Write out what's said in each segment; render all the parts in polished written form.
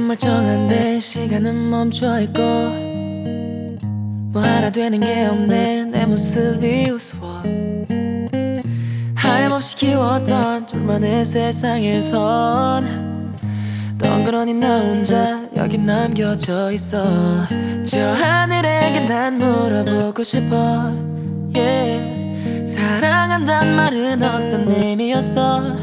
멀쩡한데 시간은 멈춰있고 뭐 하나 되는 게 없네. 내 모습이 우스워. 하염없이 키웠던 둘만의 세상에선 덩그러니 나 혼자 여기 남겨져 있어. 저 하늘에게 난 물어보고 싶어, yeah. 사랑한단 말은 어떤 의미였어?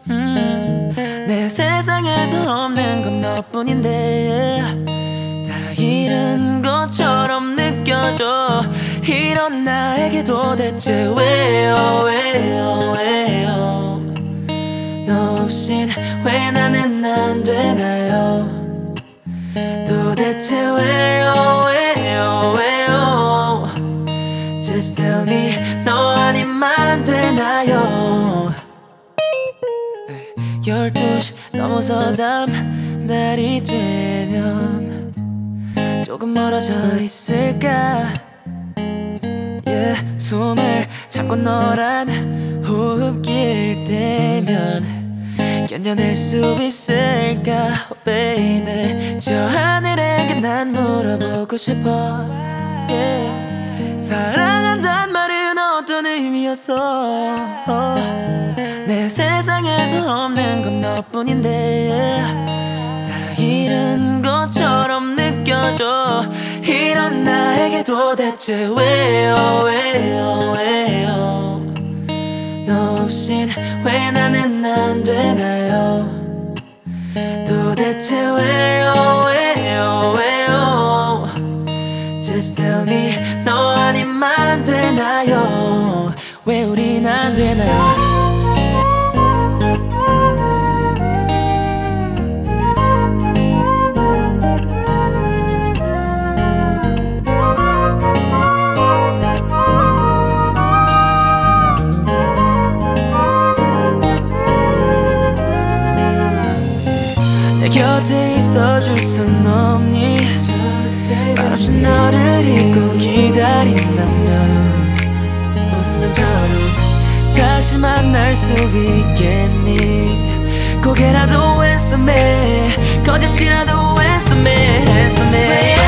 내 세상에서 없는 건 너뿐인데 다 잃은 것처럼 느껴져. 이런 나에게 도대체 왜요 왜요 왜요. 너 없인 왜 나는 안 되나요? 도대체 왜요 왜요 왜요. Just tell me 너 아니면 안 되나요? 12시 넘어서 다음 날이 되면 조금 멀어져 있을까, yeah. 숨을 참고 너란 호흡길 때면 견뎌낼 수 있을까, oh baby. 저 하늘에게 난 물어보고 싶어, yeah. 사랑한단 말은 어떤 의미였어? 내 세상에서 없는 건 너뿐인데 다 잃은 것처럼 느껴져. 이런 나에게 도대체 왜요 왜요 왜요. 너 없인 왜 나는 안 되나요? 도대체 왜요 왜요 왜요. Just tell me 너 아니면 안 되나요? 왜 우린 안 되나요? 내 곁에 있어줄 순 없니? 말없이 너를 잊고 기다린다면 운명처럼 다시 만날 수 있겠니? 고개라도 왼손에 거짓이라도 왼손에